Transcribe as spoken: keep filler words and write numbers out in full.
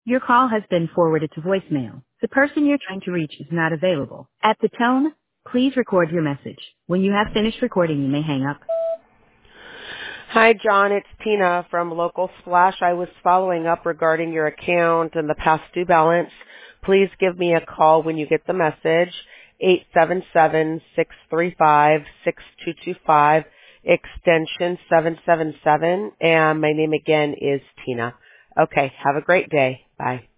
Your call has been forwarded to voicemail. The person you're trying to reach is not available. At the tone, please record your message. When you have finished recording, you may hang up. Hi, John. It's Tina from Local Splash. I was following up regarding your account and the past due balance. Please give me a call when you get the message, eight seven seven, six three five, six two two five, extension seven seven seven, and my name again is Tina. Okay, have a great day. Bye.